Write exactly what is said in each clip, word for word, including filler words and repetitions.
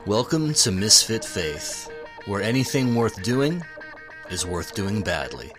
Welcome to Misfit Faith, where anything worth doing is worth doing badly.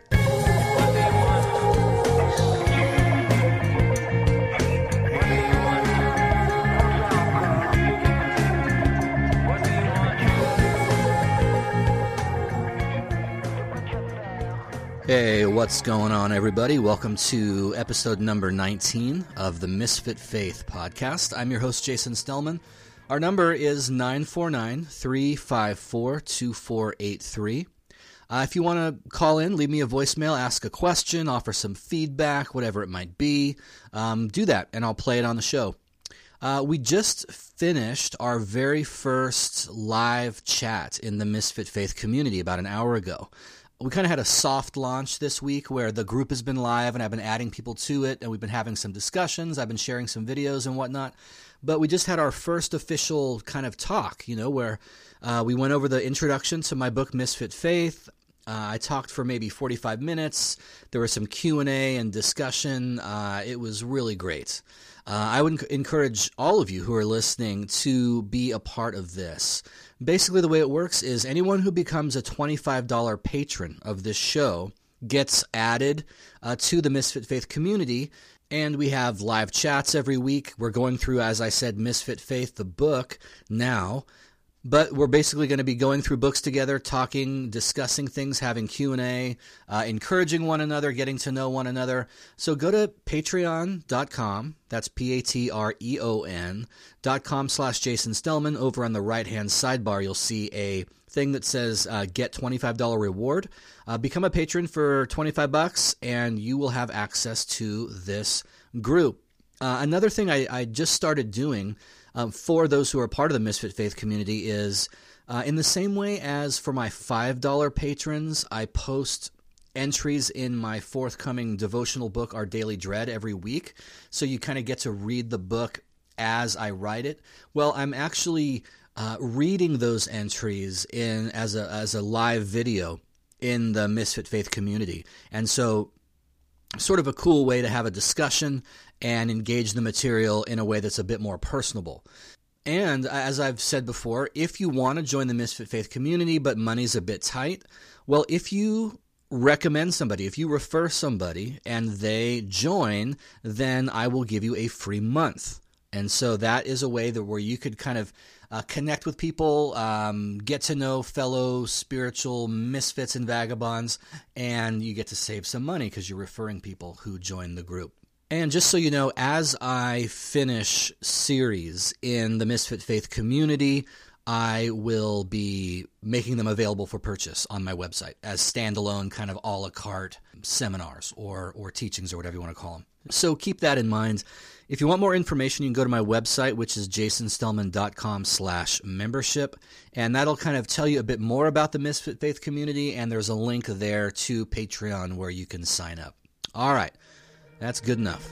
Hey, what's going on, everybody? Welcome to episode number nineteen of the Misfit Faith podcast. I'm your host, Jason Stellman. Our number is nine four nine, three five four, two four eight three. Uh, if you want to call in, leave me a voicemail, ask a question, offer some feedback, whatever it might be, um, do that, and I'll play it on the show. Uh, we just finished our very first live chat in the Misfit Faith community about an hour ago. We kind of had a soft launch this week where the group has been live and I've been adding people to it, and we've been having some discussions. I've been sharing some videos and whatnot. But we just had our first official kind of talk, you know, where uh, we went over the introduction to my book, Misfit Faith. Uh, I talked for maybe forty-five minutes. There was some Q and A and discussion. Uh, it was really great. Uh, I would encourage all of you who are listening to be a part of this. Basically, the way it works is anyone who becomes a twenty-five dollars patron of this show gets added uh, to the Misfit Faith community, and we have live chats every week. We're going through, as I said, Misfit Faith, the book, now. But we're basically going to be going through books together, talking, discussing things, having Q and A, uh, encouraging one another, getting to know one another. So go to patreon dot com, that's P A T R E O N, dot com slash Jason Stellman. Over on the right-hand sidebar, you'll see a thing that says uh, get twenty-five dollars reward. Uh, become a patron for twenty-five bucks, and you will have access to this group. Uh, another thing I, I just started doing Um, for those who are part of the Misfit Faith community is, uh, in the same way as for my five dollars patrons, I post entries in my forthcoming devotional book, Our Daily Dread, every week, so you kind of get to read the book as I write it. Well, I'm actually uh, reading those entries in as a as a live video in the Misfit Faith community, and so sort of a cool way to have a discussion and engage the material in a way that's a bit more personable. And as I've said before, if you want to join the Misfit Faith community but money's a bit tight, well, if you recommend somebody, if you refer somebody and they join, then I will give you a free month. And so that is a way that where you could kind of uh, connect with people, um, get to know fellow spiritual misfits and vagabonds, and you get to save some money because you're referring people who join the group. And just so you know, as I finish series in the Misfit Faith community, I will be making them available for purchase on my website as standalone kind of a la carte seminars or, or teachings or whatever you want to call them. So keep that in mind. If you want more information, you can go to my website, which is jasonstellman.com slash membership, and that'll kind of tell you a bit more about the Misfit Faith community, and there's a link there to Patreon where you can sign up. All right. That's good enough.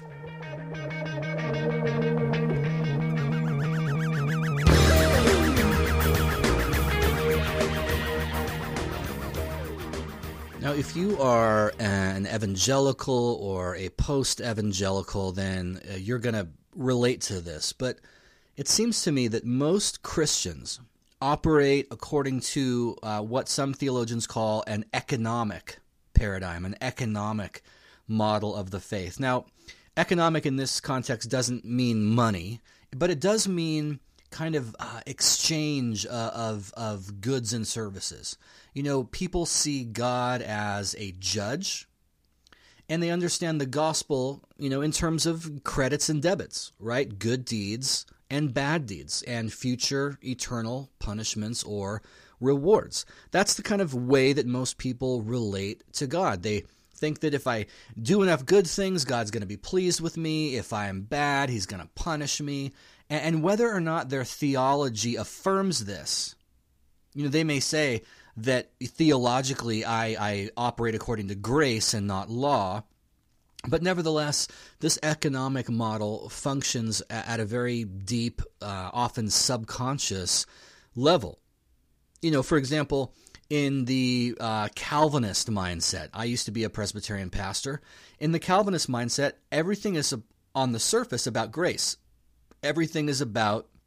Now, if you are an evangelical or a post-evangelical, then uh, you're going to relate to this. But it seems to me that most Christians operate according to uh, what some theologians call an economic paradigm, an economic model of the faith. Now, economic in this context doesn't mean money, but it does mean kind of uh, exchange uh, of of goods and services. You know, people see God as a judge, and they understand the gospel, you know, in terms of credits and debits, right? Good deeds and bad deeds, and future eternal punishments or rewards. That's the kind of way that most people relate to God. They think that if I do enough good things, God's going to be pleased with me. If I am bad, he's going to punish me. And whether or not their theology affirms this, you know, they may say that theologically I, I operate according to grace and not law, but nevertheless, this economic model functions at a very deep, uh, often subconscious level. You know, for example, in the uh, Calvinist mindset, I used to be a Presbyterian pastor. In the Calvinist mindset, everything is on the surface about grace. Everything is about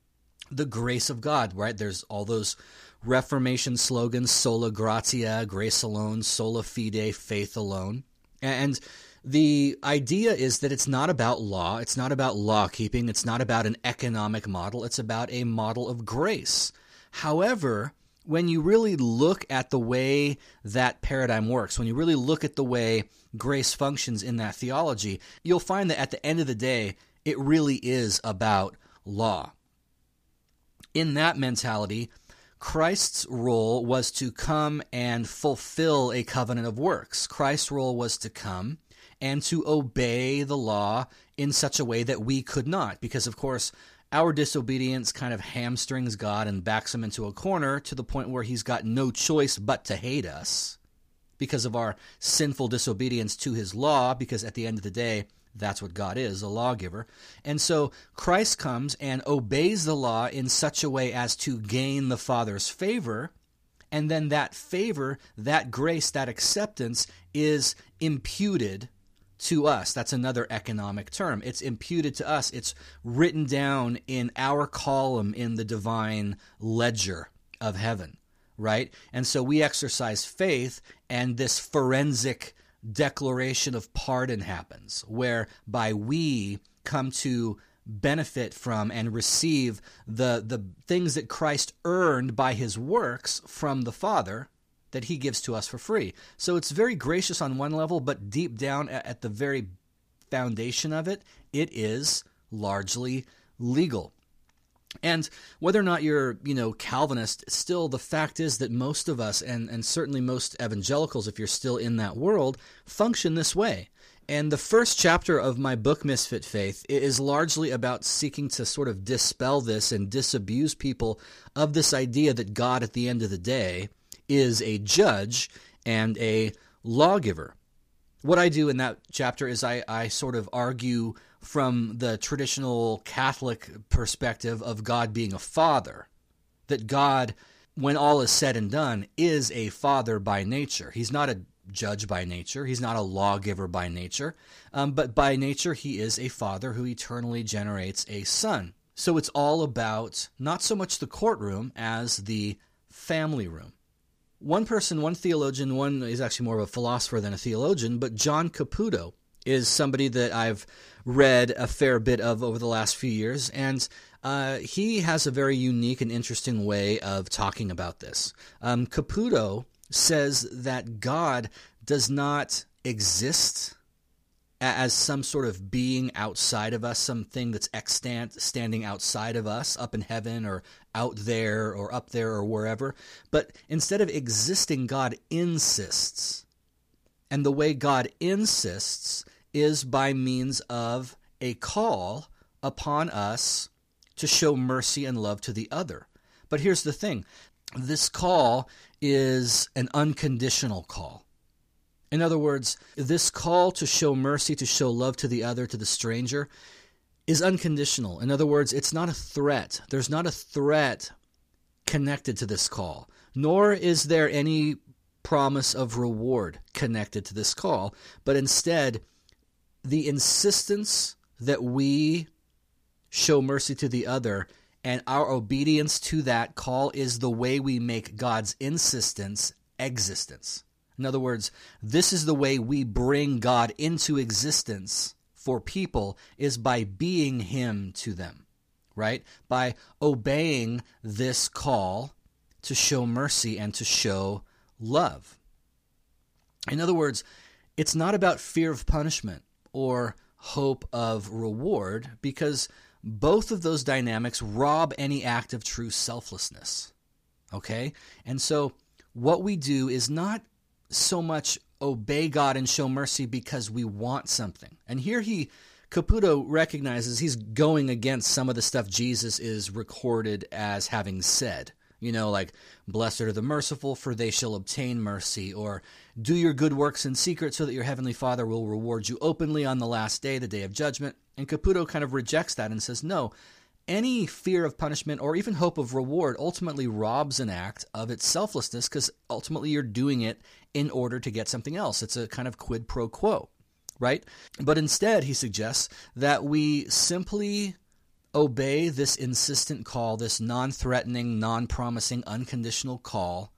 the grace of God, right? There's all those Reformation slogans, sola gratia, grace alone, sola fide, faith alone. And the idea is that it's not about law, it's not about law keeping, it's not about an economic model, it's about a model of grace. However, when you really look at the way that paradigm works, when you really look at the way grace functions in that theology, you'll find that at the end of the day, it really is about law. In that mentality, Christ's role was to come and fulfill a covenant of works. Christ's role was to come and to obey the law in such a way that we could not, because, of course, our disobedience kind of hamstrings God and backs him into a corner to the point where he's got no choice but to hate us because of our sinful disobedience to his law, because at the end of the day, that's what God is, a lawgiver. And so Christ comes and obeys the law in such a way as to gain the Father's favor, and then that favor, that grace, that acceptance is imputed to us. That's another economic term. It's imputed to us. It's written down in our column in the divine ledger of heaven, right? And so we exercise faith, and this forensic declaration of pardon happens, whereby we come to benefit from and receive the, the things that Christ earned by his works from the Father that he gives to us for free. So it's very gracious on one level, but deep down at the very foundation of it, it is largely legal. And whether or not you're, you know, Calvinist, still the fact is that most of us, and, and certainly most evangelicals, if you're still in that world, function this way. And the first chapter of my book, Misfit Faith, is largely about seeking to sort of dispel this and disabuse people of this idea that God, at the end of the day, is a judge and a lawgiver. What I do in that chapter is I, I sort of argue from the traditional Catholic perspective of God being a father, that God, when all is said and done, is a father by nature. He's not a judge by nature. He's not a lawgiver by nature. Um, but by nature, he is a father who eternally generates a son. So it's all about not so much the courtroom as the family room. One person, one theologian, one is actually more of a philosopher than a theologian, but John Caputo is somebody that I've read a fair bit of over the last few years, and uh, he has a very unique and interesting way of talking about this. Um, Caputo says that God does not exist as some sort of being outside of us, something that's extant, standing outside of us, up in heaven or out there or up there or wherever. But instead of existing, God insists. And the way God insists is by means of a call upon us to show mercy and love to the other. But here's the thing. This call is an unconditional call. In other words, this call to show mercy, to show love to the other, to the stranger, is unconditional. In other words, it's not a threat. There's not a threat connected to this call, nor is there any promise of reward connected to this call, but instead, the insistence that we show mercy to the other and our obedience to that call is the way we make God's insistence existence. In other words, this is the way we bring God into existence for people, is by being him to them, right? By obeying this call to show mercy and to show love. In other words, it's not about fear of punishment or hope of reward, because both of those dynamics rob any act of true selflessness, okay? And so what we do is not so much obey God and show mercy because we want something. And here he, Caputo recognizes he's going against some of the stuff Jesus is recorded as having said. You know, like, blessed are the merciful, for they shall obtain mercy, or do your good works in secret so that your heavenly Father will reward you openly on the last day, the day of judgment. And Caputo kind of rejects that and says, no, any fear of punishment or even hope of reward ultimately robs an act of its selflessness, because ultimately you're doing it in order to get something else. It's a kind of quid pro quo, right? But instead, he suggests that we simply obey this insistent call, this non-threatening, non-promising, unconditional call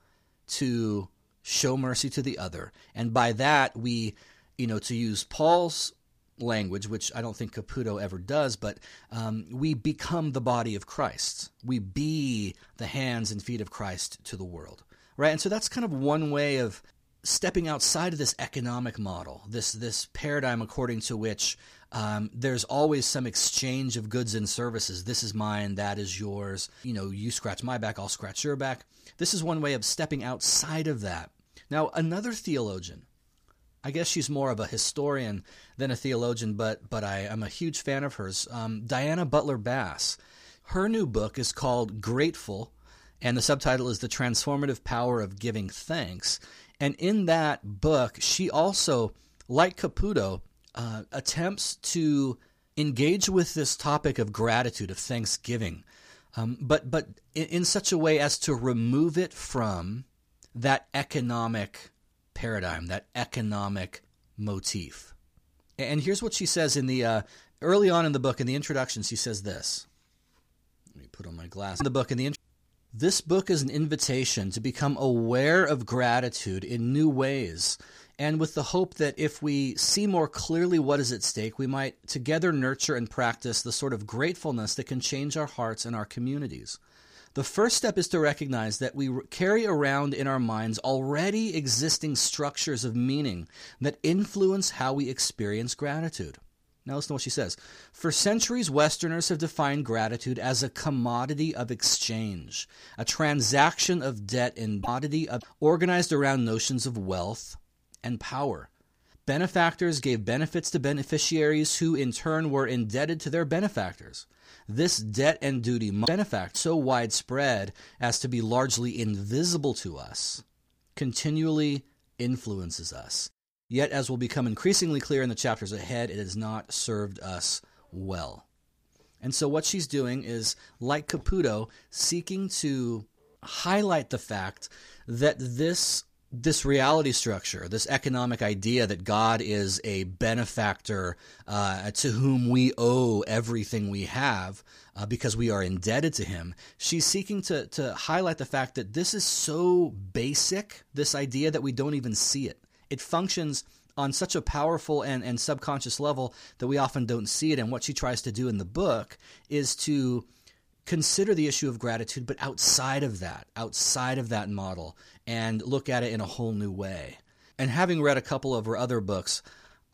to show mercy to the other. And by that, we, you know, to use Paul's language, which I don't think Caputo ever does, but um, we become the body of Christ. We be the hands and feet of Christ to the world, right? And so that's kind of one way of stepping outside of this economic model, this this paradigm according to which um, there's always some exchange of goods and services. This is mine, that is yours. You know, you scratch my back, I'll scratch your back. This is one way of stepping outside of that. Now, another theologian, I guess she's more of a historian than a theologian, but but I, I'm a huge fan of hers, um, Diana Butler Bass. Her new book is called Grateful, and the subtitle is The Transformative Power of Giving Thanks. And in that book, she also, like Caputo, uh, attempts to engage with this topic of gratitude, of thanksgiving, um, but, but in, in such a way as to remove it from that economic paradigm, that economic motif. And here's what she says in the uh, early on in the book, in the introduction, she says this. Let me put on my glasses. In the book, in the intro, this book is an invitation to become aware of gratitude in new ways, and with the hope that if we see more clearly what is at stake, we might together nurture and practice the sort of gratefulness that can change our hearts and our communities. The first step is to recognize that we carry around in our minds already existing structures of meaning that influence how we experience gratitude. Now listen to what she says. For centuries, Westerners have defined gratitude as a commodity of exchange, a transaction of debt and commodity of, organized around notions of wealth and power. Benefactors gave benefits to beneficiaries who in turn were indebted to their benefactors. This debt and duty benefactor, so widespread as to be largely invisible to us, continually influences us. Yet, as will become increasingly clear in the chapters ahead, it has not served us well. And so what she's doing is, like Caputo, seeking to highlight the fact that this this reality structure, this economic idea that God is a benefactor uh, to whom we owe everything we have uh, because we are indebted to him, she's seeking to, to highlight the fact that this is so basic, this idea, that we don't even see it. It functions on such a powerful and, and subconscious level that we often don't see it. And what she tries to do in the book is to consider the issue of gratitude, but outside of that, outside of that model, and look at it in a whole new way. And having read a couple of her other books,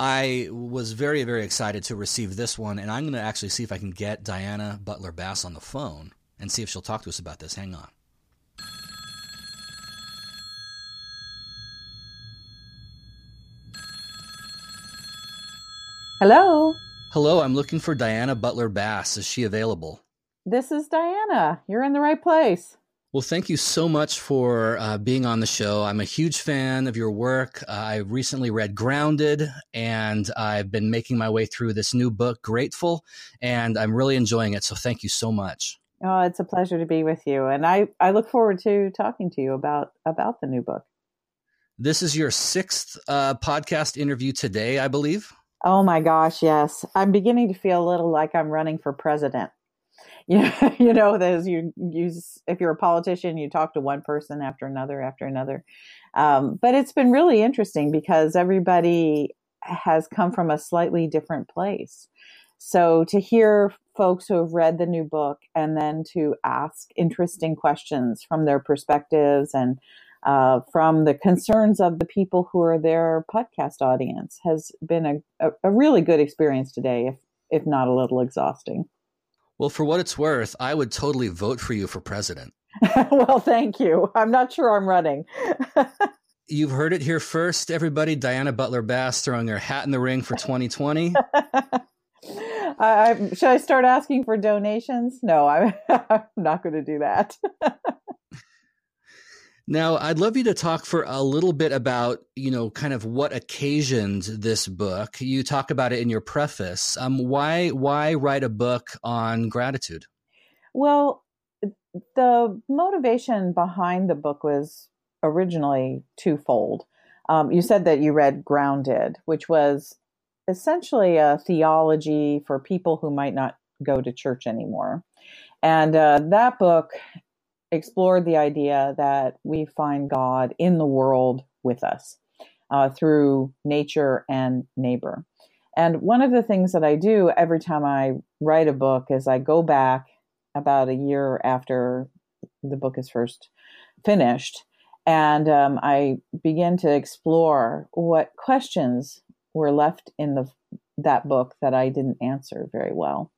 I was very, very excited to receive this one, and I'm going to actually see if I can get Diana Butler Bass on the phone and see if she'll talk to us about this. Hang on. Hello. Hello, I'm looking for Diana Butler Bass. Is she available? This is Diana. You're in the right place. Well, thank you so much for uh, being on the show. I'm a huge fan of your work. Uh, I recently read Grounded, and I've been making my way through this new book, Grateful, and I'm really enjoying it. So thank you so much. Oh, it's a pleasure to be with you. And I, I look forward to talking to you about, about the new book. This is your sixth uh, podcast interview today, I believe. Oh, my gosh, yes. I'm beginning to feel a little like I'm running for president. Yeah, you know, there's you use if you're a politician, you talk to one person after another after another. Um, but it's been really interesting because everybody has come from a slightly different place. So to hear folks who have read the new book and then to ask interesting questions from their perspectives and uh, from the concerns of the people who are their podcast audience has been a, a, a really good experience today, if if not a little exhausting. Well, for what it's worth, I would totally vote for you for president. Well, thank you. I'm not sure I'm running. You've heard it here first, everybody. Diana Butler Bass throwing her hat in the ring for twenty twenty. I, should I start asking for donations? No, I'm, I'm not going to do that. Now, I'd love you to talk for a little bit about, you know, kind of what occasioned this book. You talk about it in your preface. Um, why why write a book on gratitude? Well, the motivation behind the book was originally twofold. Um, you said that you read Grounded, which was essentially a theology for people who might not go to church anymore. And uh, that book explored the idea that we find God in the world with us uh, through nature and neighbor. And one of the things that I do every time I write a book is I go back about a year after the book is first finished, and um, I begin to explore what questions were left in the that book that I didn't answer very well.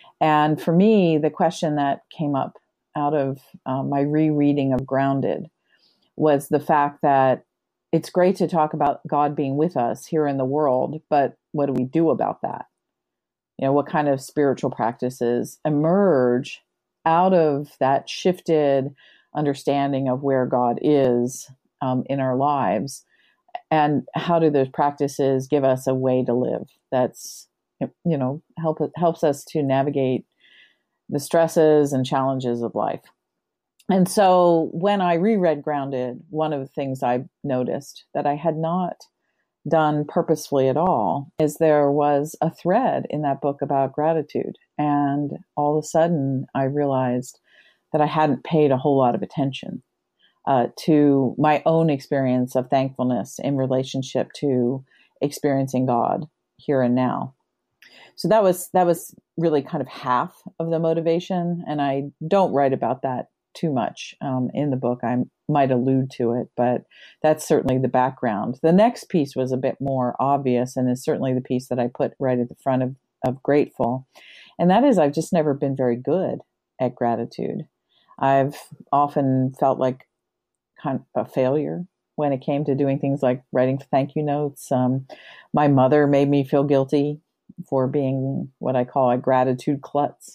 And for me, the question that came up out of uh, my rereading of Grounded was the fact that it's great to talk about God being with us here in the world, but what do we do about that? You know, what kind of spiritual practices emerge out of that shifted understanding of where God is um, in our lives? And how do those practices give us a way to live that's, you know, help helps us to navigate the stresses and challenges of life? And so when I reread Grounded, one of the things I noticed that I had not done purposefully at all is there was a thread in that book about gratitude. And all of a sudden I realized that I hadn't paid a whole lot of attention uh, to my own experience of thankfulness in relationship to experiencing God here and now. So that was that was really kind of half of the motivation. And I don't write about that too much um, in the book. I might allude to it, but that's certainly the background. The next piece was a bit more obvious and is certainly the piece that I put right at the front of, of Grateful. And that is, I've just never been very good at gratitude. I've often felt like kind of a failure when it came to doing things like writing thank you notes. Um, my mother made me feel guilty for being what I call a gratitude klutz.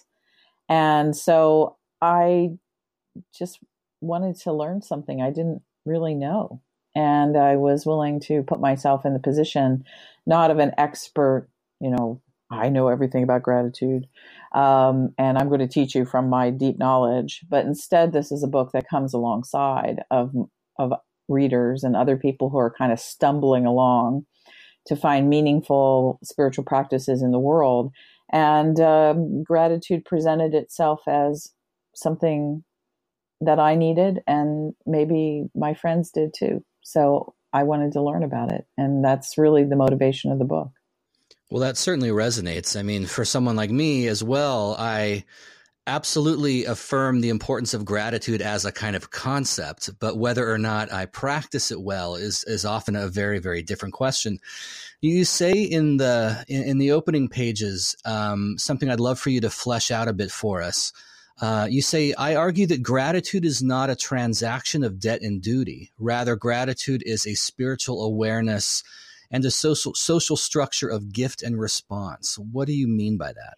And so I just wanted to learn something I didn't really know. And I was willing to put myself in the position, not of an expert, you know, I know everything about gratitude, um, and I'm going to teach you from my deep knowledge. But instead, this is a book that comes alongside of, of readers and other people who are kind of stumbling along to find meaningful spiritual practices in the world. And um, gratitude presented itself as something that I needed, and maybe my friends did too. So I wanted to learn about it. And that's really the motivation of the book. Well, that certainly resonates. I mean, for someone like me as well, I absolutely affirm the importance of gratitude as a kind of concept, but whether or not I practice it well is is often a very, very different question. You say in the in, in the opening pages um, something I'd love for you to flesh out a bit for us. Uh, you say, I argue that gratitude is not a transaction of debt and duty. Rather, gratitude is a spiritual awareness and a social social structure of gift and response. What do you mean by that?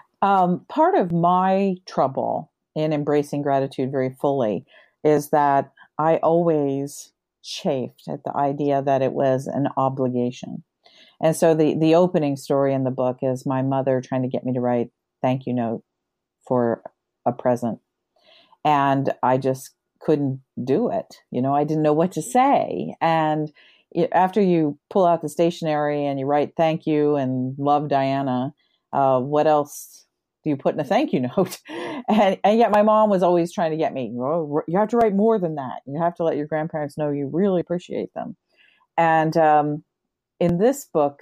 Um, part of my trouble in embracing gratitude very fully is that I always chafed at the idea that it was an obligation. And so the, the opening story in the book is my mother trying to get me to write thank you note for a present. And I just couldn't do it. You know, I didn't know what to say. And after you pull out the stationery and you write thank you and love Diana, uh, what else do you put in a thank you note? and, and yet my mom was always trying to get me, oh, you have to write more than that. You have to let your grandparents know you really appreciate them. And um, in this book,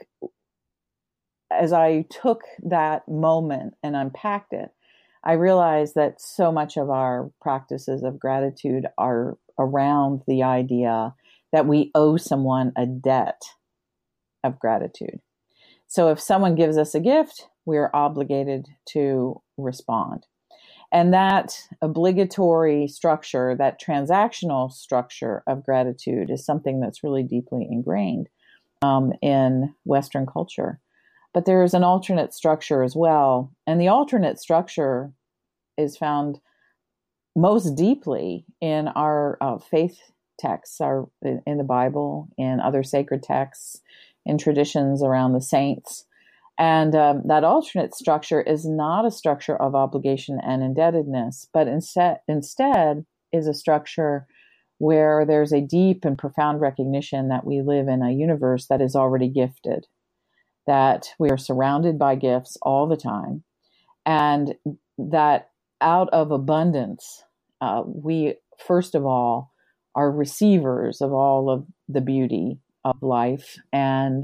as I took that moment and unpacked it, I realized that so much of our practices of gratitude are around the idea that we owe someone a debt of gratitude. So if someone gives us a gift, we're obligated to respond. And that obligatory structure, that transactional structure of gratitude is something that's really deeply ingrained um, in Western culture. But there is an alternate structure as well. And the alternate structure is found most deeply in our uh, faith texts, our, in the Bible, in other sacred texts, in traditions around the saints. And um, that alternate structure is not a structure of obligation and indebtedness, but instead, instead is a structure where there's a deep and profound recognition that we live in a universe that is already gifted, that we are surrounded by gifts all the time, and that out of abundance, uh, we first of all are receivers of all of the beauty of life, and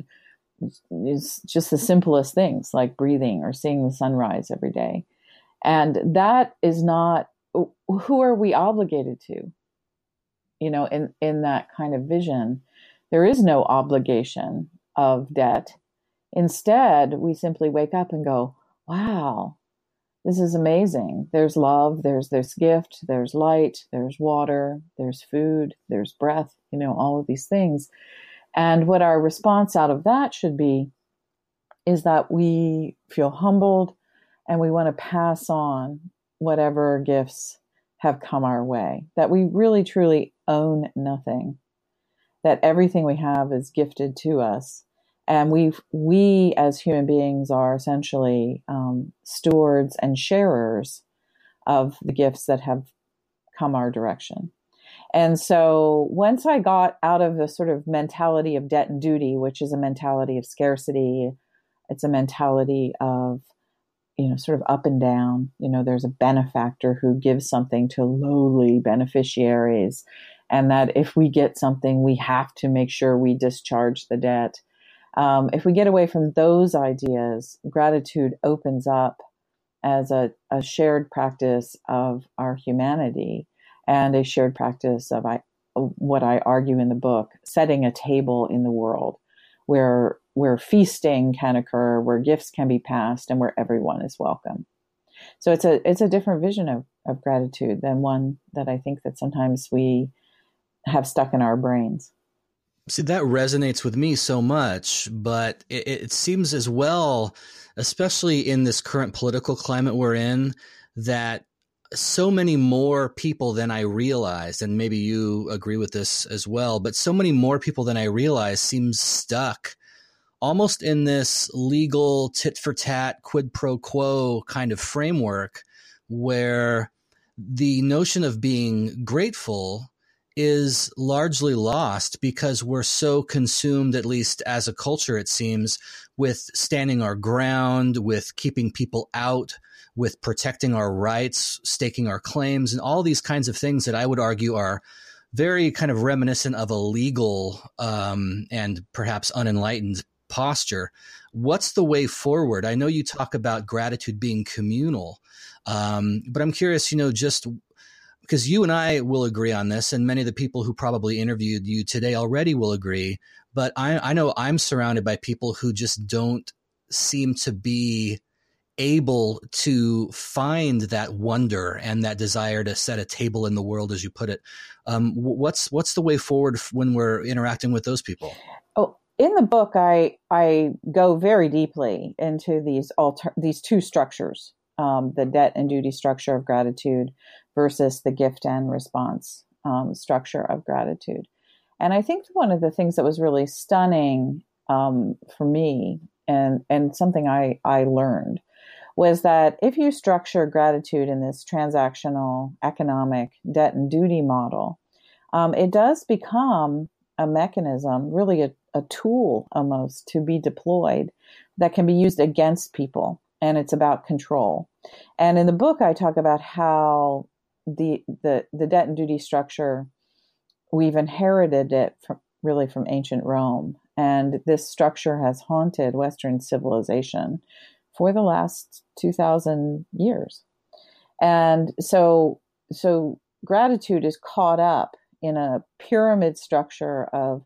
it's just the simplest things like breathing or seeing the sunrise every day. And that is not, who are we obligated to? You know, in, in that kind of vision, there is no obligation of debt. Instead, we simply wake up and go, wow, this is amazing. There's love, there's this gift, there's light, there's water, there's food, there's breath, you know, all of these things. And what our response out of that should be is that we feel humbled and we want to pass on whatever gifts have come our way, that we really truly own nothing, that everything we have is gifted to us. And we we as human beings are essentially um, stewards and sharers of the gifts that have come our direction. And so once I got out of the sort of mentality of debt and duty, which is a mentality of scarcity, it's a mentality of, you know, sort of up and down. You know, there's a benefactor who gives something to lowly beneficiaries, and that if we get something, we have to make sure we discharge the debt. Um, if we get away from those ideas, gratitude opens up as a, a shared practice of our humanity and a shared practice of I, what I argue in the book, setting a table in the world where where feasting can occur, where gifts can be passed, and where everyone is welcome. So it's a it's a different vision of, of gratitude than one that I think that sometimes we have stuck in our brains. See, that resonates with me so much, but it, it seems as well, especially in this current political climate we're in, that so many more people than I realized, and maybe you agree with this as well, but so many more people than I realized seem stuck almost in this legal tit for tat, quid pro quo kind of framework where the notion of being grateful is largely lost because we're so consumed, at least as a culture, it seems, with standing our ground, with keeping people out, with protecting our rights, staking our claims, and all these kinds of things that I would argue are very kind of reminiscent of a legal um, and perhaps unenlightened posture. What's the way forward? I know you talk about gratitude being communal, um, but I'm curious, you know, just because you and I will agree on this, and many of the people who probably interviewed you today already will agree, but I, I know I'm surrounded by people who just don't seem to be able to find that wonder and that desire to set a table in the world, as you put it. Um, what's what's the way forward when we're interacting with those people? Oh, in the book, I I go very deeply into these alter, these two structures, um, the debt and duty structure of gratitude versus the gift and response um, structure of gratitude. And I think one of the things that was really stunning um, for me, and and something I I learned, was that if you structure gratitude in this transactional economic debt and duty model, um, it does become a mechanism, really a, a tool almost to be deployed that can be used against people. And it's about control. And in the book, I talk about how the the, the debt and duty structure, we've inherited it from, really from ancient Rome. And this structure has haunted Western civilization for the last two thousand years. And so, so gratitude is caught up in a pyramid structure of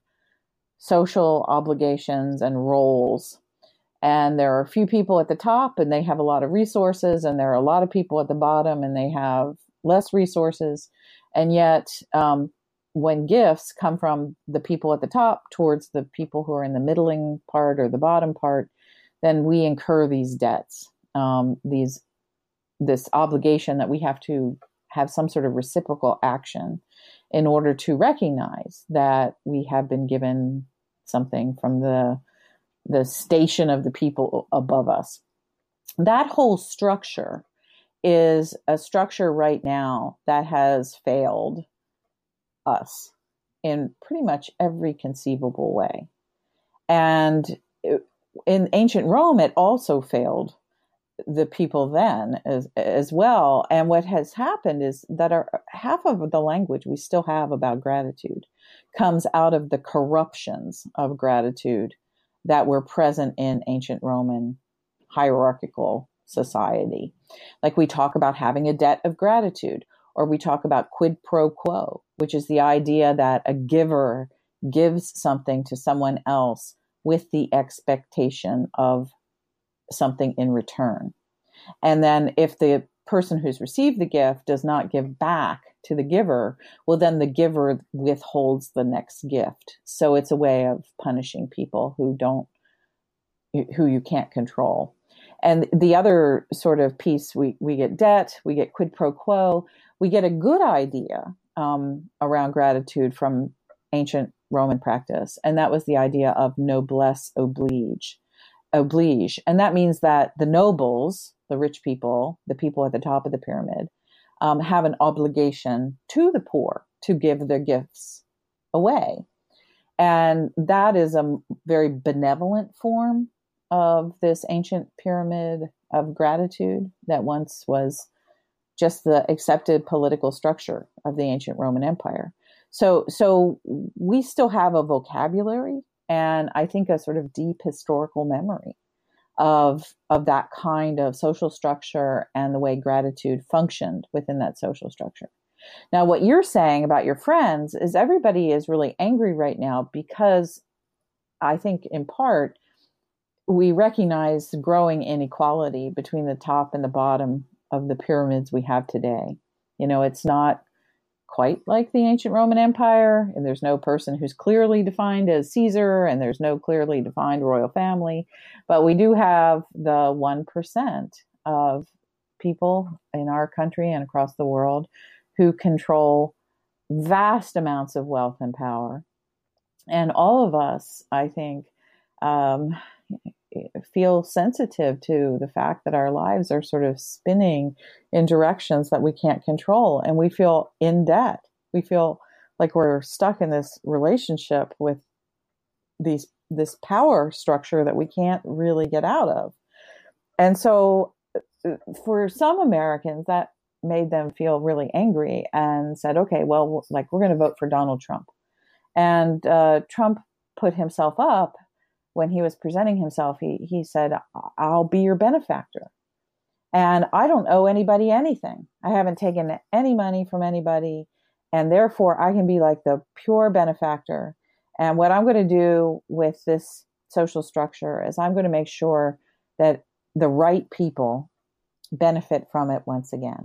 social obligations and roles. And there are a few people at the top and they have a lot of resources, and there are a lot of people at the bottom and they have less resources. And yet, um, when gifts come from the people at the top towards the people who are in the middling part or the bottom part, then we incur these debts, um, these this obligation that we have to have some sort of reciprocal action in order to recognize that we have been given something from the the station of the people above us. That whole structure is a structure right now that has failed us in pretty much every conceivable way. And it, in ancient Rome, it also failed the people then as, as well. And what has happened is that our half of the language we still have about gratitude comes out of the corruptions of gratitude that were present in ancient Roman hierarchical society. Like we talk about having a debt of gratitude, or we talk about quid pro quo, which is the idea that a giver gives something to someone else with the expectation of something in return. And then if the person who's received the gift does not give back to the giver, well, then the giver withholds the next gift. So it's a way of punishing people who don't, who you can't control. And the other sort of piece, we, we get debt, we get quid pro quo, we get a good idea um, around gratitude from ancient Roman practice. And that was the idea of noblesse oblige. oblige. And that means that the nobles, the rich people, the people at the top of the pyramid, um, have an obligation to the poor to give their gifts away. And that is a very benevolent form of this ancient pyramid of gratitude that once was just the accepted political structure of the ancient Roman Empire. So, so we still have a vocabulary and I think a sort of deep historical memory of, of that kind of social structure and the way gratitude functioned within that social structure. Now, what you're saying about your friends is everybody is really angry right now because I think in part, we recognize growing inequality between the top and the bottom of the pyramids we have today. You know, it's not quite like the ancient Roman Empire, and there's no person who's clearly defined as Caesar, and there's no clearly defined royal family, but we do have the one percent of people in our country and across the world who control vast amounts of wealth and power. And all of us, I think, um, feel sensitive to the fact that our lives are sort of spinning in directions that we can't control. And we feel in debt. We feel like we're stuck in this relationship with these, this power structure that we can't really get out of. And so for some Americans, that made them feel really angry and said, okay, well, like we're going to vote for Donald Trump. And uh, Trump put himself up. When he was presenting himself, he, he said, I'll be your benefactor. And I don't owe anybody anything. I haven't taken any money from anybody. And therefore, I can be like the pure benefactor. And what I'm going to do with this social structure is I'm going to make sure that the right people benefit from it once again.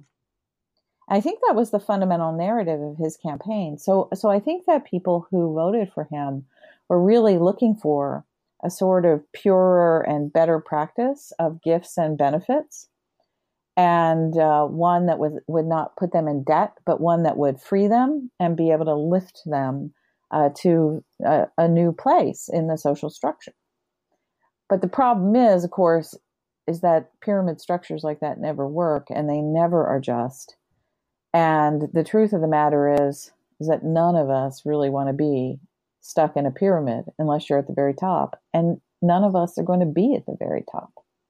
I think that was the fundamental narrative of his campaign. So, so I think that people who voted for him were really looking for a sort of purer and better practice of gifts and benefits, and uh, one that would, would not put them in debt, but one that would free them and be able to lift them uh, to a, a new place in the social structure. But the problem is, of course, is that pyramid structures like that never work and they never are just. And the truth of the matter is, is that none of us really want to be stuck in a pyramid unless you're at the very top. And none of us are going to be at the very top.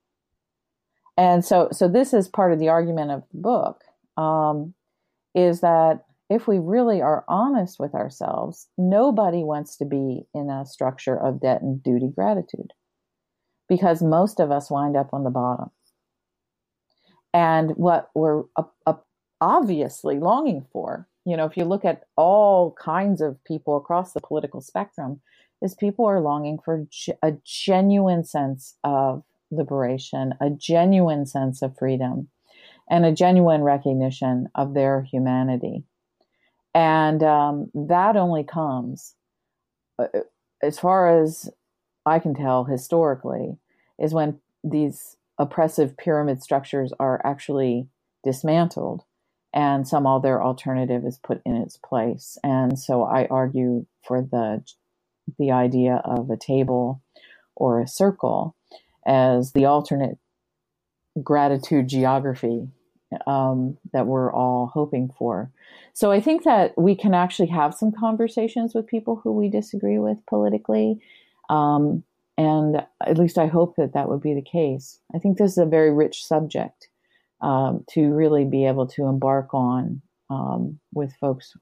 And so, so this is part of the argument of the book, um, is that if we really are honest with ourselves, nobody wants to be in a structure of debt and duty gratitude, because most of us wind up on the bottom. And what we're uh, uh, obviously longing for, you know, if you look at all kinds of people across the political spectrum, is people are longing for ge- a genuine sense of liberation, a genuine sense of freedom, and a genuine recognition of their humanity. And um, that only comes, uh, as far as I can tell historically, is when these oppressive pyramid structures are actually dismantled and some other alternative is put in its place. And so I argue for the the idea of a table or a circle as the alternate gratitude geography um, that we're all hoping for. So I think that we can actually have some conversations with people who we disagree with politically, um, And at least I hope that that would be the case. I think this is a very rich subject um, to really be able to embark on um, with folks.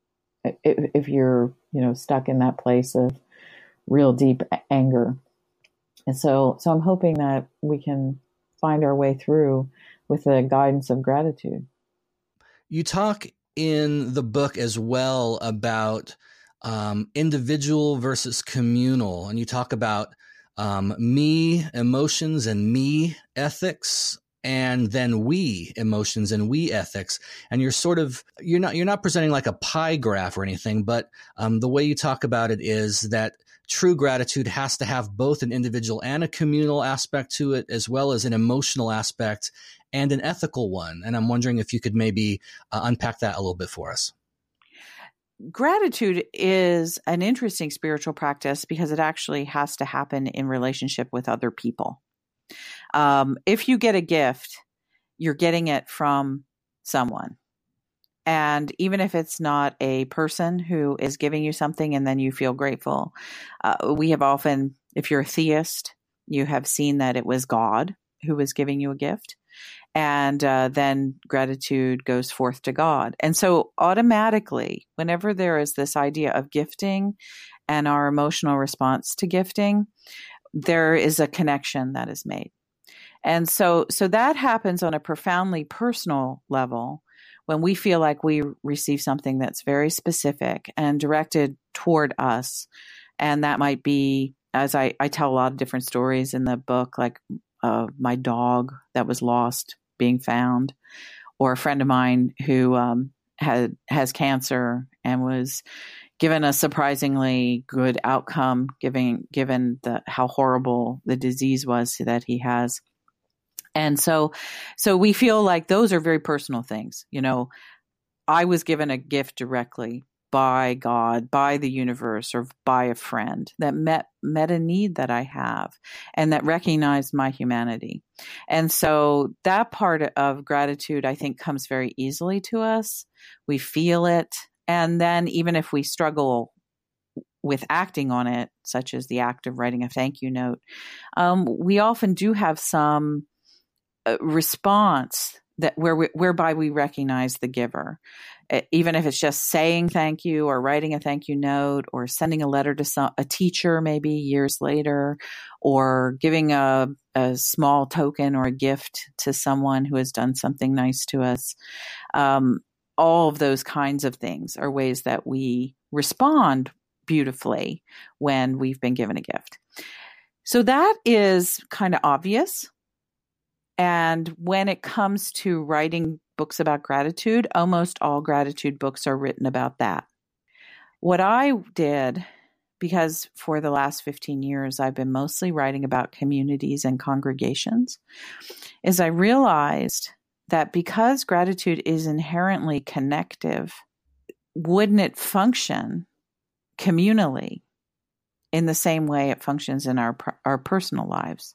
If, if you're, you know, stuck in that place of real deep anger. And so, so I'm hoping that we can find our way through with the guidance of gratitude. You talk in the book as well about um, individual versus communal, and you talk about um, me emotions and me ethics, and then we emotions and we ethics. And you're sort of you're not you're not presenting like a pie graph or anything, but um, the way you talk about it is that true gratitude has to have both an individual and a communal aspect to it, as well as an emotional aspect and an ethical one. And I'm wondering if you could maybe uh, unpack that a little bit for us. Gratitude is an interesting spiritual practice because it actually has to happen in relationship with other people. Um, if you get a gift, you're getting it from someone. And even if it's not a person who is giving you something and then you feel grateful, uh, we have often, if you're a theist, you have seen that it was God who was giving you a gift. And uh, then gratitude goes forth to God. And so automatically, whenever there is this idea of gifting and our emotional response to gifting, there is a connection that is made. And so, so that happens on a profoundly personal level when we feel like we receive something that's very specific and directed toward us. And that might be, as I, I tell a lot of different stories in the book, like uh, my dog that was lost being found, or a friend of mine who um, had has cancer and was given a surprisingly good outcome, given given the how horrible the disease was that he has. And so, so we feel like those are very personal things. You know, I was given a gift directly by God, by the universe, or by a friend that met met a need that I have and that recognized my humanity. And so that part of gratitude, I think, comes very easily to us. We feel it. And then even if we struggle with acting on it, such as the act of writing a thank you note, um, we often do have some uh, response that where we, whereby we recognize the giver. Even if it's just saying thank you or writing a thank you note or sending a letter to some, a teacher maybe years later, or giving a, a small token or a gift to someone who has done something nice to us. Um, all of those kinds of things are ways that we respond beautifully when we've been given a gift. So that is kind of obvious. And when it comes to writing books about gratitude, almost all gratitude books are written about that. What I did, because for the last fifteen years, I've been mostly writing about communities and congregations, is I realized that because gratitude is inherently connective, wouldn't it function communally in the same way it functions in our our personal lives?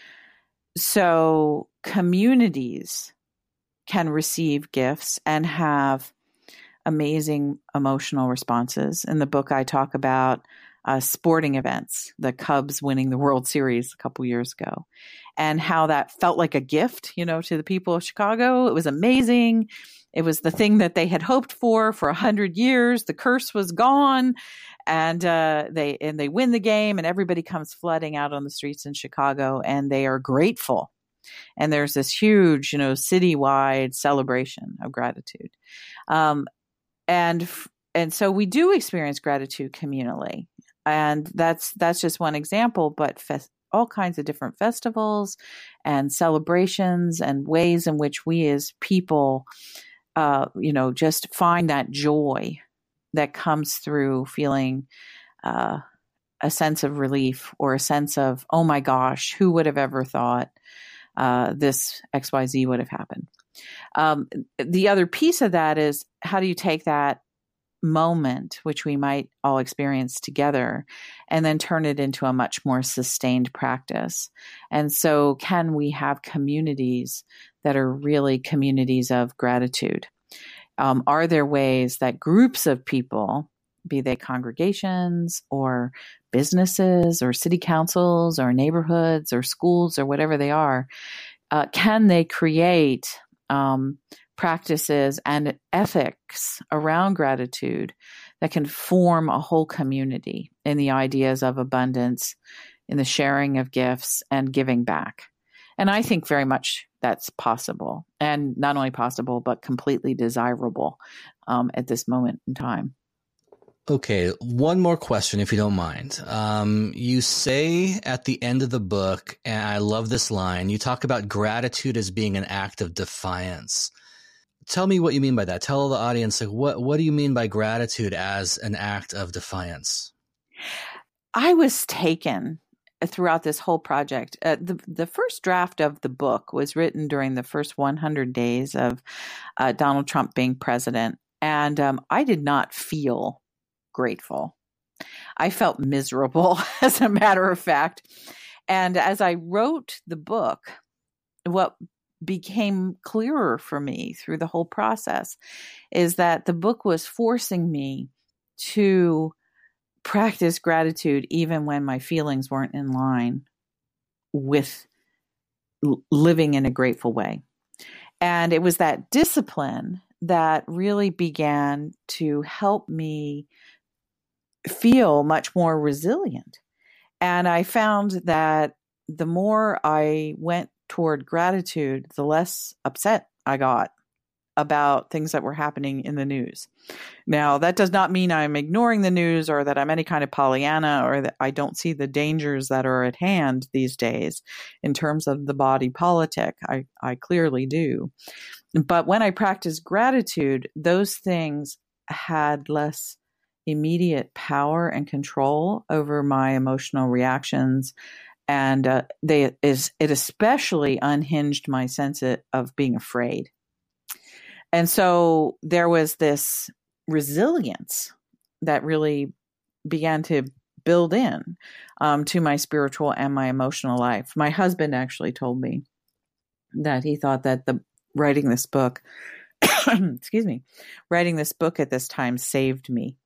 So communities can receive gifts and have amazing emotional responses. In the book, I talk about uh, sporting events, the Cubs winning the World Series a couple years ago, and how that felt like a gift, you know, to the people of Chicago. It was amazing. It was the thing that they had hoped for for a hundred years. The curse was gone, and uh, they and they win the game, and everybody comes flooding out on the streets in Chicago, and they are grateful. And there's this huge, you know, citywide celebration of gratitude. Um, and, and so we do experience gratitude communally. And that's, that's just one example, but fest- all kinds of different festivals and celebrations and ways in which we as people, uh, you know, just find that joy that comes through feeling, uh, a sense of relief or a sense of, oh my gosh, who would have ever thought Uh, this X Y Z would have happened. Um, the other piece of that is, how do you take that moment, which we might all experience together, and then turn it into a much more sustained practice? And so can we have communities that are really communities of gratitude? Um, are there ways that groups of people be they congregations or businesses or city councils or neighborhoods or schools or whatever they are, uh, can they create um, practices and ethics around gratitude that can form a whole community in the ideas of abundance, in the sharing of gifts and giving back? And I think very much that's possible, and not only possible, but completely desirable um, at this moment in time. Okay, one more question, if you don't mind. Um, you say at the end of the book, and I love this line, you talk about gratitude as being an act of defiance. Tell me what you mean by that. Tell the audience, like, what, what do you mean by gratitude as an act of defiance? I was taken throughout this whole project. Uh, the, the first draft of the book was written during the first one hundred days of uh, Donald Trump being president. And um, I did not feel grateful. I felt miserable, as a matter of fact. And as I wrote the book, what became clearer for me through the whole process is that the book was forcing me to practice gratitude even when my feelings weren't in line with l- living in a grateful way. And it was that discipline that really began to help me feel much more resilient. And I found that the more I went toward gratitude, the less upset I got about things that were happening in the news. Now, that does not mean I'm ignoring the news or that I'm any kind of Pollyanna or that I don't see the dangers that are at hand these days in terms of the body politic. I, I clearly do. But when I practiced gratitude, those things had less immediate power and control over my emotional reactions. And uh, they is it especially unhinged my sense of, of being afraid. And so there was this resilience that really began to build in um, to my spiritual and my emotional life. My husband actually told me that he thought that the writing this book, excuse me, writing this book at this time saved me.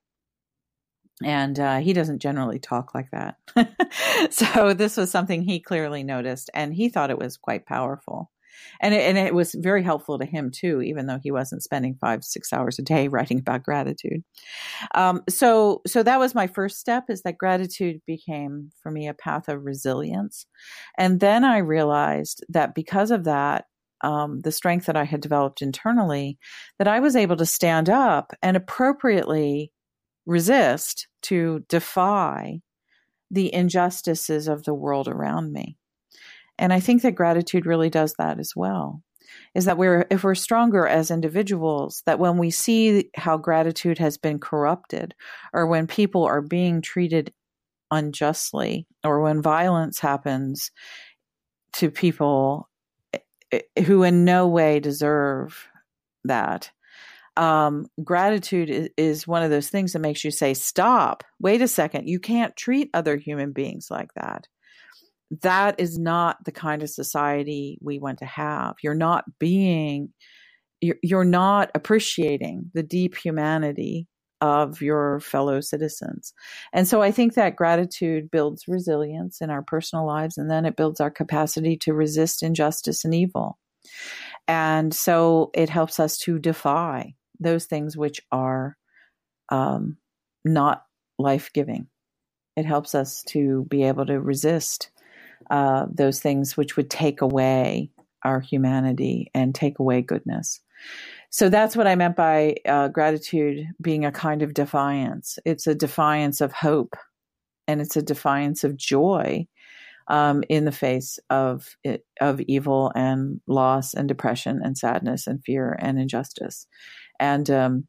And uh, he doesn't generally talk like that. So this was something he clearly noticed, and he thought it was quite powerful. And it, and it was very helpful to him too, even though he wasn't spending five, six hours a day writing about gratitude. Um, so, so that was my first step, is that gratitude became for me a path of resilience. And then I realized that because of that, um, the strength that I had developed internally, that I was able to stand up and appropriately resist, to defy the injustices of the world around me. And I think that gratitude really does that as well, is that we're, if we're stronger as individuals, that when we see how gratitude has been corrupted, or when people are being treated unjustly, or when violence happens to people who in no way deserve that, um, gratitude is, is one of those things that makes you say, stop, wait a second, you can't treat other human beings like that. That is not the kind of society we want to have. You're not being, you're, you're not appreciating the deep humanity of your fellow citizens. And so I think that gratitude builds resilience in our personal lives, and then it builds our capacity to resist injustice and evil. And so it helps us to defy those things which are um, not life-giving. It helps us to be able to resist Uh, those things which would take away our humanity and take away goodness. So that's what I meant by uh, gratitude being a kind of defiance. It's a defiance of hope, and it's a defiance of joy um, in the face of it, of evil and loss and depression and sadness and fear and injustice. And um,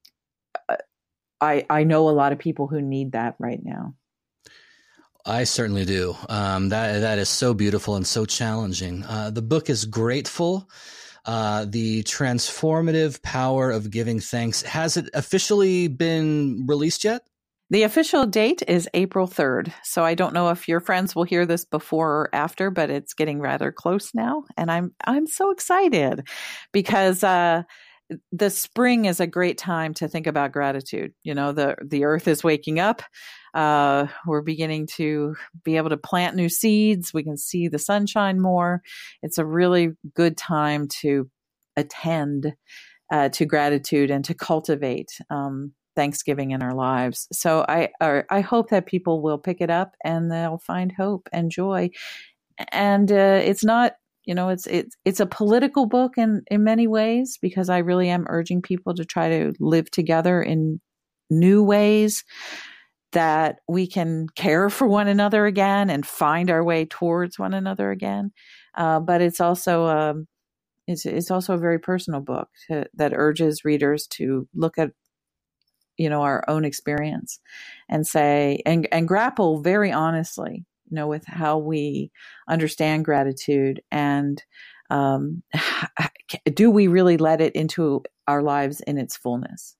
I, I know a lot of people who need that right now. I certainly do. Um, that that is so beautiful and so challenging. Uh, the book is Grateful, uh, the transformative power of giving thanks. Has it officially been released yet? The official date is April third. So I don't know if your friends will hear this before or after, but it's getting rather close now. And I'm I'm so excited because uh, the spring is a great time to think about gratitude. You know, the, the earth is waking up. Uh, we're beginning to be able to plant new seeds. We can see the sunshine more. It's a really good time to attend uh, to gratitude and to cultivate um, Thanksgiving in our lives. So I, uh, I hope that people will pick it up and they'll find hope and joy. And uh, it's not, you know, it's it's it's a political book in, in many ways, because I really am urging people to try to live together in new ways, that we can care for one another again and find our way towards one another again. Uh, but it's also um, it's it's also a very personal book to, that urges readers to look at, you know, our own experience and say and and grapple very honestly, you know, with how we understand gratitude, and um, do we really let it into our lives in its fullness?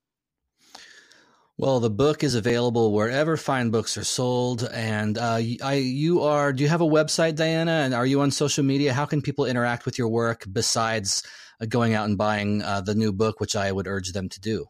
Well, the book is available wherever fine books are sold. And uh, I, you are, do you have a website, Diana? And are you on social media? How can people interact with your work besides uh, going out and buying uh, the new book, which I would urge them to do?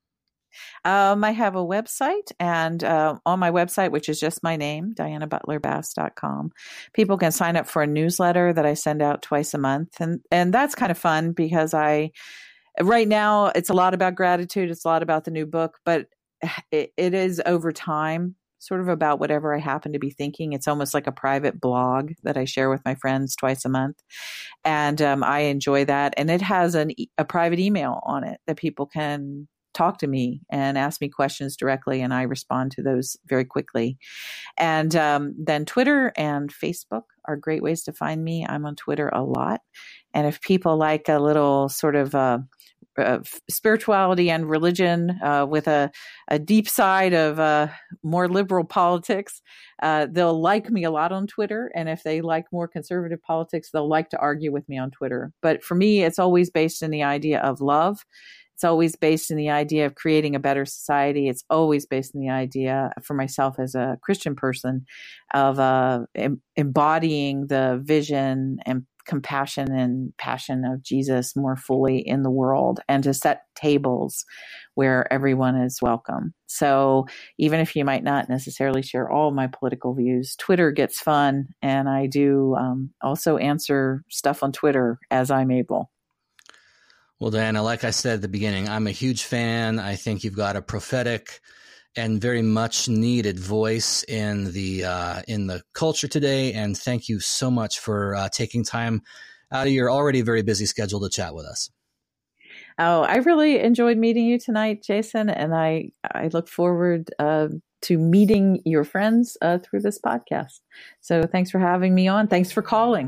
Um, I have a website, and uh, on my website, which is just my name, diana butler bass dot com, people can sign up for a newsletter that I send out twice a month. And, and that's kind of fun, because I, right now, it's a lot about gratitude. It's a lot about the new book, but it, it is over time sort of about whatever I happen to be thinking. It's almost like a private blog that I share with my friends twice a month. And um, I enjoy that. And it has an, a private email on it that people can talk to me and ask me questions directly, and I respond to those very quickly. And um, then Twitter and Facebook are great ways to find me. I'm on Twitter a lot. And if people like a little sort of uh, uh, spirituality and religion uh, with a, a deep side of uh, more liberal politics, uh, they'll like me a lot on Twitter. And if they like more conservative politics, they'll like to argue with me on Twitter. But for me, it's always based in the idea of love. It's always based in the idea of creating a better society. It's always based in the idea, for myself as a Christian person, of uh, em- embodying the vision and compassion and passion of Jesus more fully in the world, and to set tables where everyone is welcome. So even if you might not necessarily share all my political views, Twitter gets fun, and I do um, also answer stuff on Twitter as I'm able. Well, Diana, like I said at the beginning, I'm a huge fan. I think you've got a prophetic and very much needed voice in the uh, in the culture today. And thank you so much for uh, taking time out of your already very busy schedule to chat with us. Oh, I really enjoyed meeting you tonight, Jason, and I I look forward uh, to meeting your friends uh, through this podcast. So thanks for having me on. Thanks for calling.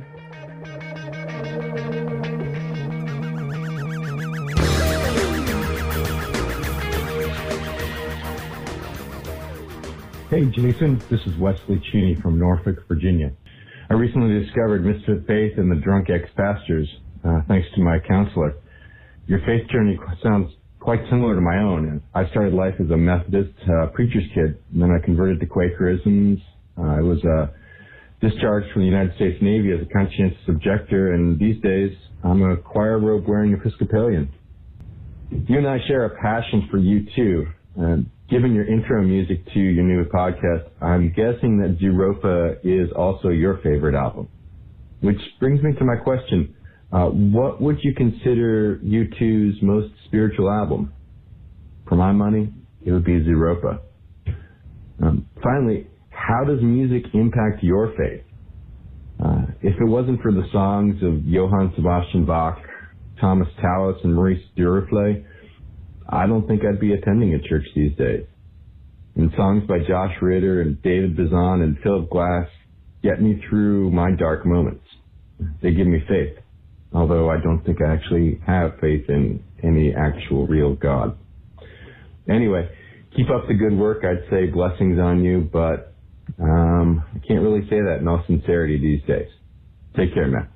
Hey, Jason, this is Wesley Cheney from Norfolk, Virginia. I recently discovered Misfit Faith and the Drunk Ex-Pastors, uh, thanks to my counselor. Your faith journey sounds quite similar to my own. I started life as a Methodist uh, preacher's kid, and then I converted to Quakerisms. Uh, I was uh, discharged from the United States Navy as a conscientious objector, and these days I'm a choir robe-wearing Episcopalian. You and I share a passion for U two. Uh, given your intro music to your new podcast, I'm guessing that Zooropa is also your favorite album. Which brings me to my question. Uh, what would you consider U two's most spiritual album? For my money, it would be Zooropa. Um, finally, how does music impact your faith? Uh, if it wasn't for the songs of Johann Sebastian Bach, Thomas Tallis, and Maurice Duruflé, I don't think I'd be attending a church these days. And songs by Josh Ritter and David Bazan and Philip Glass get me through my dark moments. They give me faith, although I don't think I actually have faith in any actual real God. Anyway, keep up the good work. I'd say blessings on you, but um, I can't really say that in all sincerity these days. Take care, man.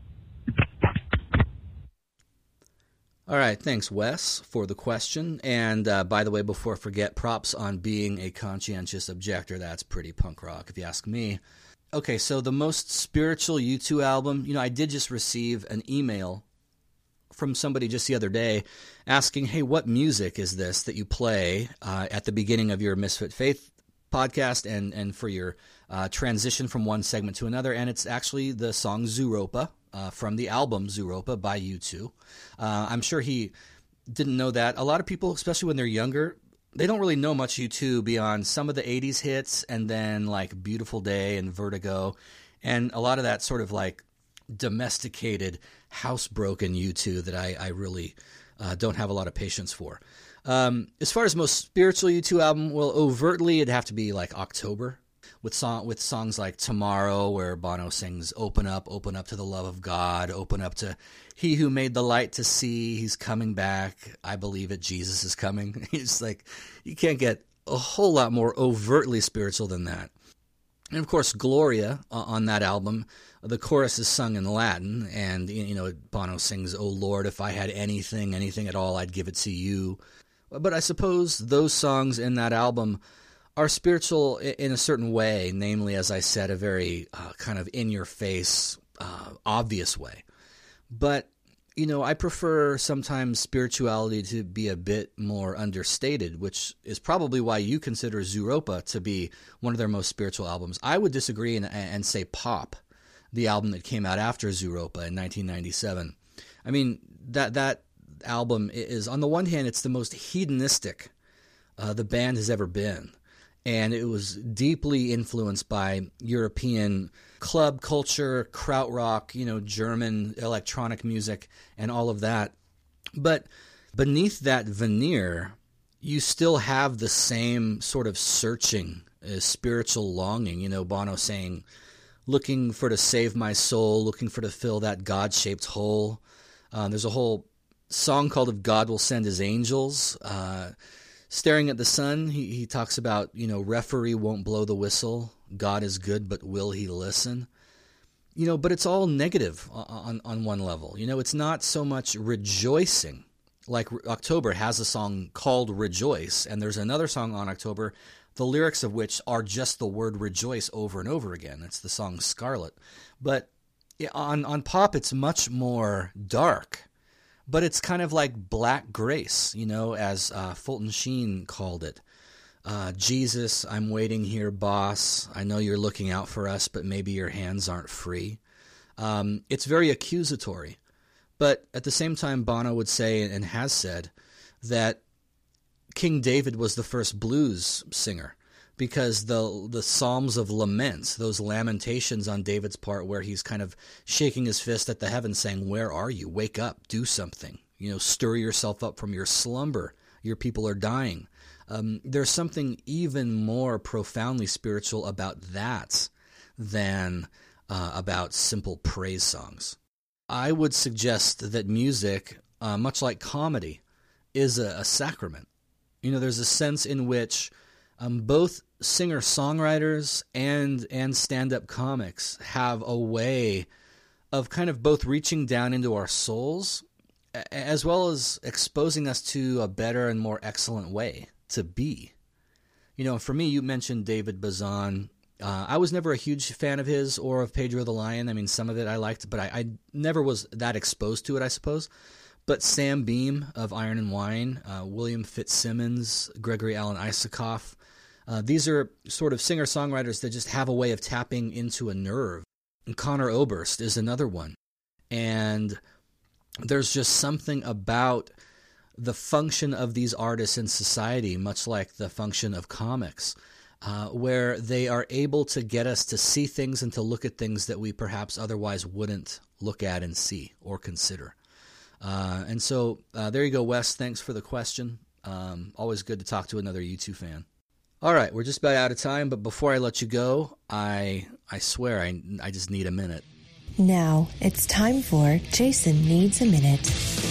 All right. Thanks, Wes, for the question. And uh, by the way, before I forget, props on being a conscientious objector. That's pretty punk rock, if you ask me. Okay, so the most spiritual U two album, you know, I did just receive an email from somebody just the other day asking, hey, what music is this that you play uh, at the beginning of your Misfit Faith podcast and, and for your uh, transition from one segment to another? And it's actually the song Zooropa uh, from the album Zooropa by U two. Uh, I'm sure he didn't know that. A lot of people, especially when they're younger, they don't really know much U two beyond some of the eighties hits and then like Beautiful Day and Vertigo and a lot of that sort of like domesticated, housebroken U two that I, I really uh, don't have a lot of patience for. Um, as far as most spiritual U two album, well, overtly it'd have to be like October with song with songs like Tomorrow, where Bono sings "Open up, open up to the love of God, open up to He who made the light to see, He's coming back. I believe it, Jesus is coming." It's like you can't get a whole lot more overtly spiritual than that. And of course, Gloria uh, on that album, the chorus is sung in Latin, and you know Bono sings, "Oh Lord, if I had anything, anything at all, I'd give it to you." But I suppose those songs in that album are spiritual in a certain way, namely, as I said, a very uh, kind of in-your-face, uh, obvious way. But, you know, I prefer sometimes spirituality to be a bit more understated, which is probably why you consider Zooropa to be one of their most spiritual albums. I would disagree and, and say Pop, the album that came out after Zooropa in nineteen ninety-seven. I mean, that that album is, on the one hand, it's the most hedonistic uh, the band has ever been. And it was deeply influenced by European club culture, krautrock, you know, German electronic music, and all of that. But beneath that veneer, you still have the same sort of searching, uh, spiritual longing. You know, Bono saying, looking for to save my soul, looking for to fill that God-shaped hole. Uh, there's a whole song called "If God Will Send His Angels." Uh, staring at the sun, he, he talks about, you know, referee won't blow the whistle. God is good, but will he listen? You know, but it's all negative on, on one level. You know, it's not so much rejoicing. Like October has a song called Rejoice, and there's another song on October, the lyrics of which are just the word rejoice over and over again. It's the song Scarlet. But on, on Pop, it's much more dark. But it's kind of like black grace, you know, as uh, Fulton Sheen called it. Uh, Jesus, I'm waiting here, boss. I know you're looking out for us, but maybe your hands aren't free. Um, it's very accusatory. But at the same time, Bono would say, and has said, that King David was the first blues singer, because the the Psalms of Lament, those lamentations on David's part where he's kind of shaking his fist at the heavens saying, where are you? Wake up, do something. You know, stir yourself up from your slumber. Your people are dying. Um, there's something even more profoundly spiritual about that than uh, about simple praise songs. I would suggest that music, uh, much like comedy, is a, a sacrament. You know, there's a sense in which um, both singer-songwriters and and stand-up comics have a way of kind of both reaching down into our souls as well as exposing us to a better and more excellent way to be. You know, for me, you mentioned David Bazan. Uh, I was never a huge fan of his or of Pedro the Lion. I mean, some of it I liked, but I, I never was that exposed to it, I suppose. But Sam Beam of Iron and Wine, uh, William Fitzsimmons, Gregory Alan Isakov, uh, these are sort of singer-songwriters that just have a way of tapping into a nerve. And Conor Oberst is another one. And there's just something about the function of these artists in society, much like the function of comics, uh, where they are able to get us to see things and to look at things that we perhaps otherwise wouldn't look at and see or consider. Uh, and so uh, there you go, Wes. Thanks for the question. Um, always good to talk to another U two fan. All right, we're just about out of time, but before I let you go, I I swear I, I just need a minute. Now it's time for Jason Needs a Minute.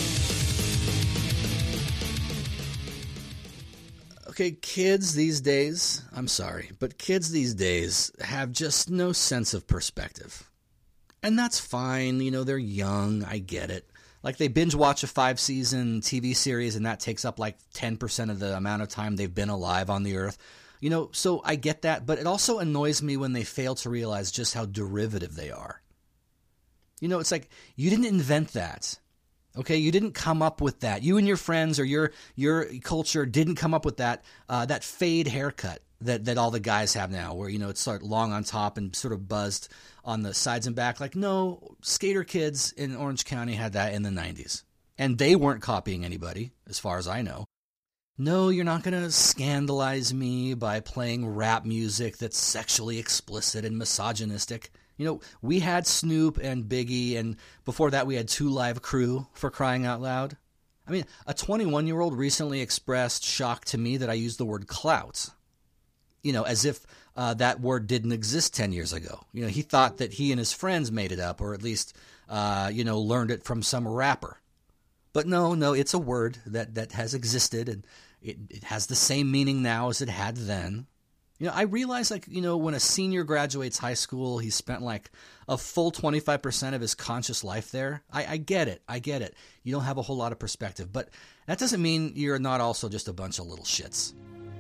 Okay, kids these days, I'm sorry, but kids these days have just no sense of perspective. And that's fine, you know, they're young, I get it. Like they binge watch a five-season T V series and that takes up like ten percent of the amount of time they've been alive on the earth. You know, so I get that, but it also annoys me when they fail to realize just how derivative they are. You know, it's like, you didn't invent that. Okay, you didn't come up with that. You and your friends or your your culture didn't come up with that uh, that fade haircut that, that all the guys have now, where, you know, it's sort of long on top and sort of buzzed on the sides and back. Like, no, skater kids in Orange County had that in the nineties. And they weren't copying anybody, as far as I know. No, you're not going to scandalize me by playing rap music that's sexually explicit and misogynistic. You know, we had Snoop and Biggie, and before that we had Two Live Crew, for crying out loud. I mean, a twenty-one-year-old recently expressed shock to me that I used the word clout. You know, as if uh, that word didn't exist ten years ago. You know, he thought that he and his friends made it up, or at least, uh, you know, learned it from some rapper. But no, no, it's a word that, that has existed, and it, it has the same meaning now as it had then. You know, I realize, like, you know, when a senior graduates high school, he spent like a full twenty-five percent of his conscious life there. I, I get it. I get it. You don't have a whole lot of perspective, but that doesn't mean you're not also just a bunch of little shits.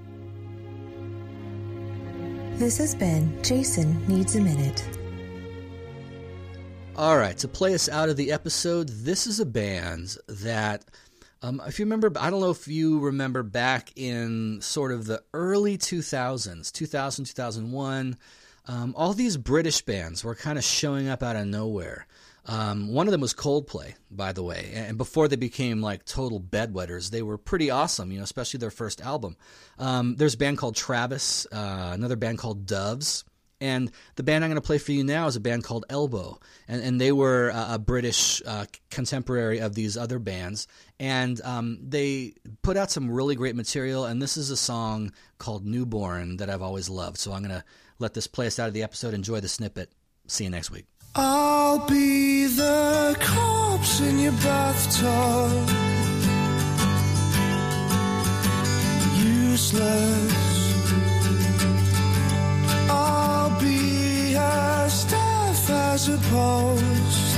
This has been Jason Needs a Minute. All right, to play us out of the episode, this is a band that, um, if you remember, I don't know if you remember back in sort of the early two thousands, two thousand, two thousand one, um, all these British bands were kind of showing up out of nowhere. Um, one of them was Coldplay, by the way, and before they became like total bedwetters, they were pretty awesome, you know, especially their first album. Um, there's a band called Travis, uh, another band called Doves. And the band I'm going to play for you now is a band called Elbow, and, and they were a, a British uh, contemporary of these other bands, and um, they put out some really great material, and this is a song called Newborn that I've always loved, so I'm going to let this play us out of the episode. Enjoy the snippet. See you next week. I'll be the corpse in your bathtub, useless. I'll be as deaf as a post.